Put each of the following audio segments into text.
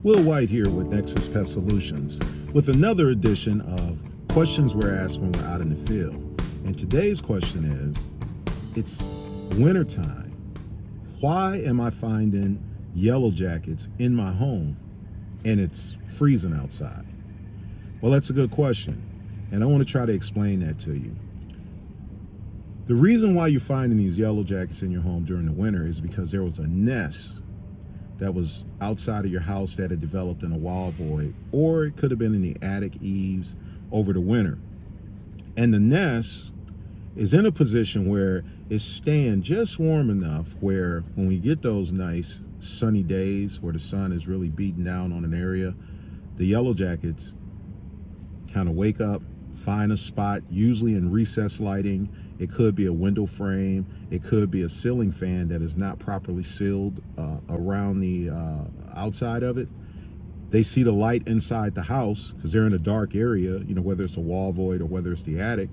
Will White here with Nexus Pest Solutions with another edition of Questions We're Asked When We're Out in the Field. And today's question is, it's wintertime. Why am I finding yellow jackets in my home and it's freezing outside? Well, that's a good question, and I want to try to explain that to you. The reason why you're finding these yellow jackets in your home during the winter is because there was a nest that was outside of your house that had developed in a wall void, or it could have been in the attic eaves over the winter. And the nest is in a position where it's staying just warm enough where when we get those nice sunny days where the sun is really beating down on an area, the yellow jackets kind of wake up, find a spot, usually in recessed lighting. It could be a window frame. It could be a ceiling fan that is not properly sealed around the outside of it. They see the light inside the house because they're in a dark area, whether it's a wall void or whether it's the attic,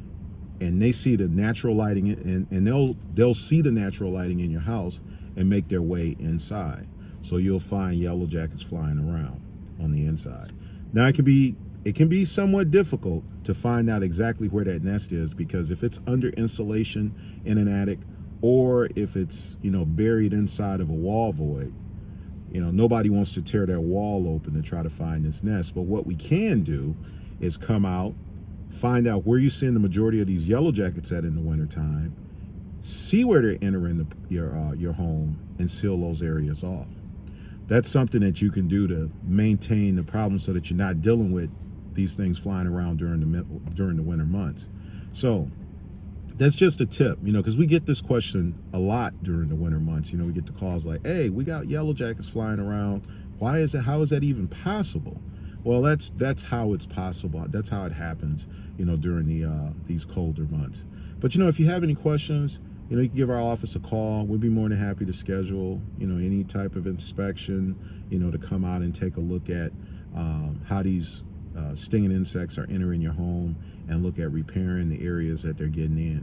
and they see the natural lighting, and they'll see the natural lighting in your house and make their way inside. So you'll find yellow jackets flying around on the inside. Now it can be somewhat difficult to find out exactly where that nest is, because if it's under insulation in an attic, or if it's buried inside of a wall void, nobody wants to tear their wall open to try to find this nest. But what we can do is come out, find out where you're seeing the majority of these yellow jackets at in the wintertime, see where they're entering your home, and seal those areas off. That's something that you can do to maintain the problem so that you're not dealing with these things flying around during the winter months. So that's just a tip, because we get this question a lot during the winter months. We get the calls like, hey, we got yellow jackets flying around. How is that even possible? Well, that's how it's possible. That's how it happens, during these colder months. But if you have any questions, you can give our office a call. We'd be more than happy to schedule, any type of inspection, to come out and take a look at how these stinging insects are entering your home and look at repairing the areas that they're getting in.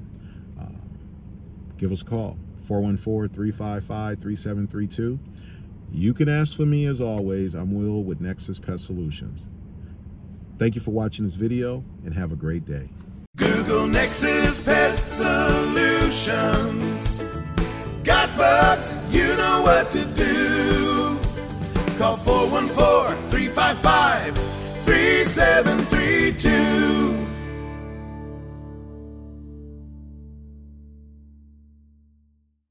Give us a call, 414-355-3732. You can ask for me as always. I'm Will with Nexus Pest Solutions. Thank you for watching this video and have a great day. Google Nexus Pest Solutions. Got bugs? You know what to do. Call 414-355-3732.